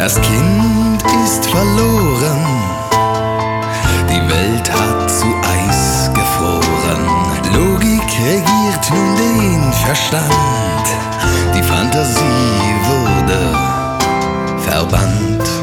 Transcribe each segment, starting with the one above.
Das Kind ist verloren, die Welt hat zu Eis gefroren. Logik regiert nun den Verstand, die Fantasie wurde verbannt.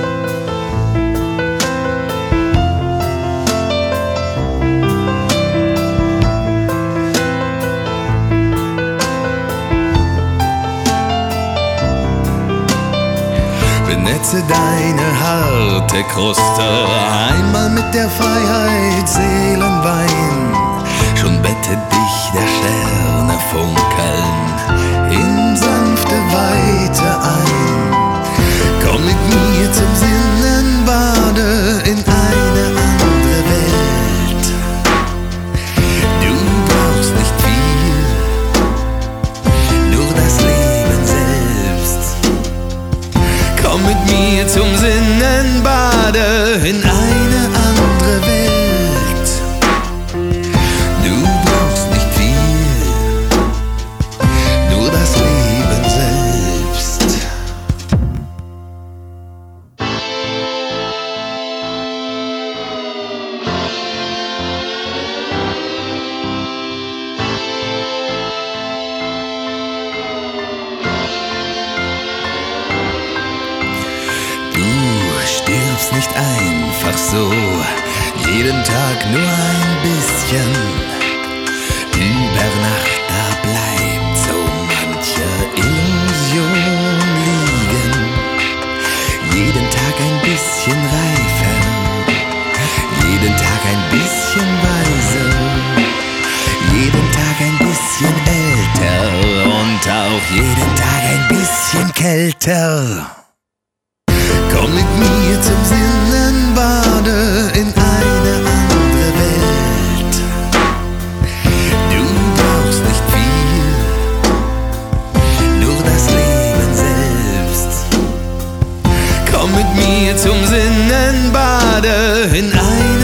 Benetze deine harte Kruste einmal mit der Freiheit Seelenwein. Schon bettet dich der Sterne funkeln in sanfte Weite ein. Komm mit mir zum Sinnenbade in eine andere Welt. Du brauchst nicht viel, nur das Leben selbst. Komm mit mir zum Sinnenbade in eine andere Welt. Du brauchst nicht viel, nur das Leben selbst. Stirbst nicht einfach so, jeden Tag nur ein bisschen. Über Nacht, da bleibt so manche Illusion liegen. Jeden Tag ein bisschen reifer, jeden Tag ein bisschen weiser, jeden Tag ein bisschen älter und auch jeden Tag ein bisschen kälter. Komm mit mir zum Sinnenbade in eine andere Welt. Du brauchst nicht viel, nur das Leben selbst. Komm mit mir zum Sinnenbade in eine